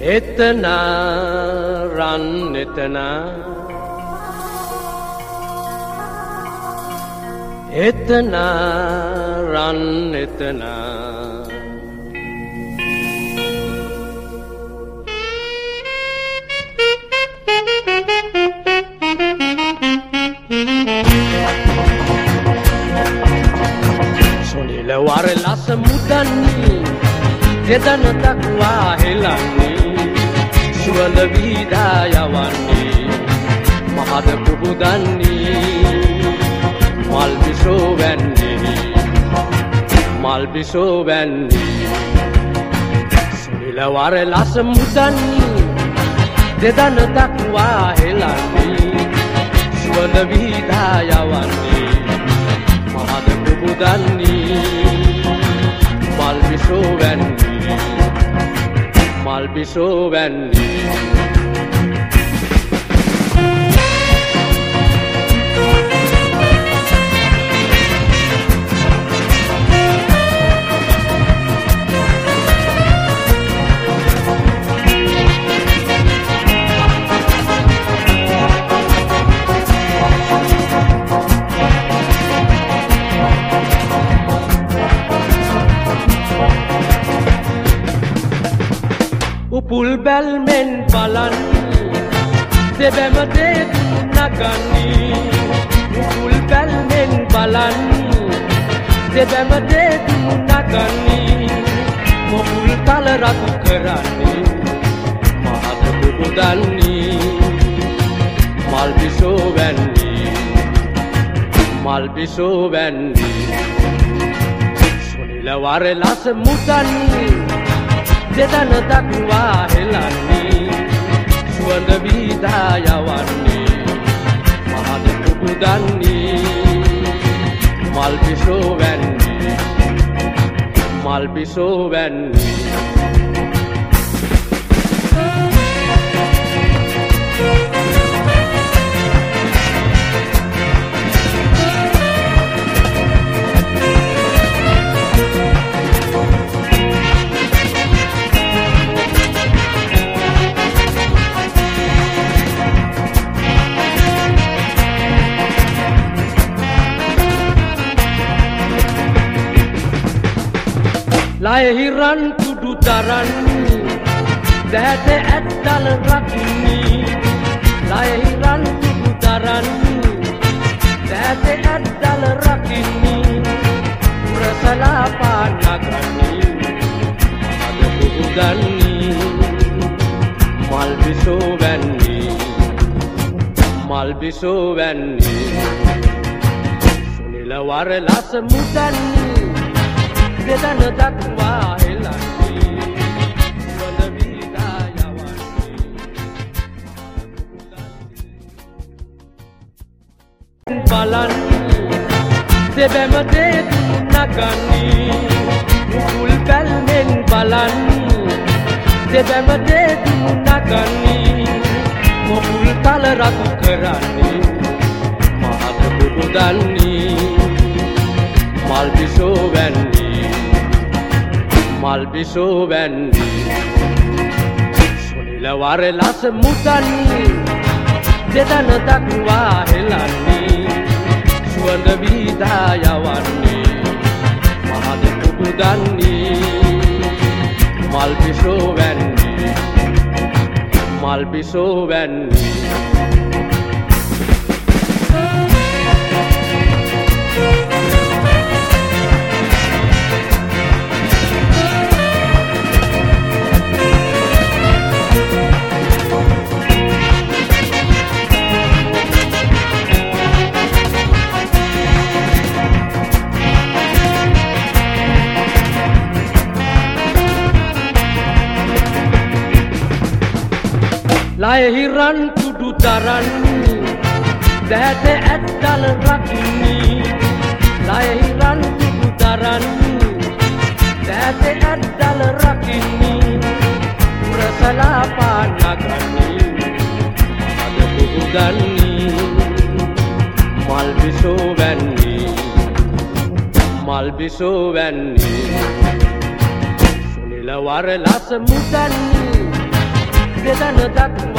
එතන රන් එතන එතන රන් එතන සොනිල වරලස මුදන්නේ දෙදන දක්වා හෙලන්නේ සුවඳ වීදා යවන්නේ මහද පුබුදන්නේ මල් බිසෝ වැන්නේ සුනිල වරලස මුදන්නේ දෙදන දක්වා හෙලන්නේ සුවඳ වීදා යවන්නේ මහද පුබුදන්නේ මල් බිසෝ වැන්නේ උපුල් බැල්මෙන් බලන්නේ දෙබැම දෙතු නගන්නේ උපුල් බැල්මෙන් බලන්නේ දෙබැම දෙතු නගන්නේ මොහුල් තල රතු කරන්නේ මහද පුබුදන්නේ මල් බිසෝ වැන්නේ සොනිල වරලස මුදන්නේ දෙදන දක්වා හෙලන්නේ සුවඳ වීදා යවන්නේ මහද පුබුදන්නේ මල් බිසෝ වැන්නේ ලයෙහි රන් කුඩු දරන්නේ දැහැට ඇත්දල රකින්නේ ලයෙහි රන් කුඩු දරන්නේ දැහැට ඇත්දල රකින්නේ පුරසලා පානගන්නේ මහද පුබුදන්නේ මල් බිසෝ වැන්නේ සුනිල වරලස මුදන්නේ දෙදන දක්වා හෙලන්නේ සුවඳ වීදා යවන්නේ බලන්නේ දෙබැම දෙතු නගන්නේ උපුල් බැල්මෙන් බලන්නේ දෙබැම දෙතු නගන්නේ මොහුල් තල රතු කරන්නේ මහද පුබුදන්නේ මල් බිසෝ වැන්නේ සොනිල වරලස මුදන්නේ දෙදන දක්වා හෙලන්නේ සුවඳ වීදා යවන්නේ මහද පුබුදන්නේ මල් බිසෝ වැන්නේ ලයෙහි රන් කුඩු දරන්නේ දැහැට ඇත්දල රකින්නේ ලයෙහි රන් කුඩු දරන්නේ දැහැට ඇත්දල රකින්නේ පුරසලා පානගන්නේ මහද පුබුදන්නේ මල් බිසෝ වැන්නේ සුනිල වරලස මුදන්නේ ගෙදන දත්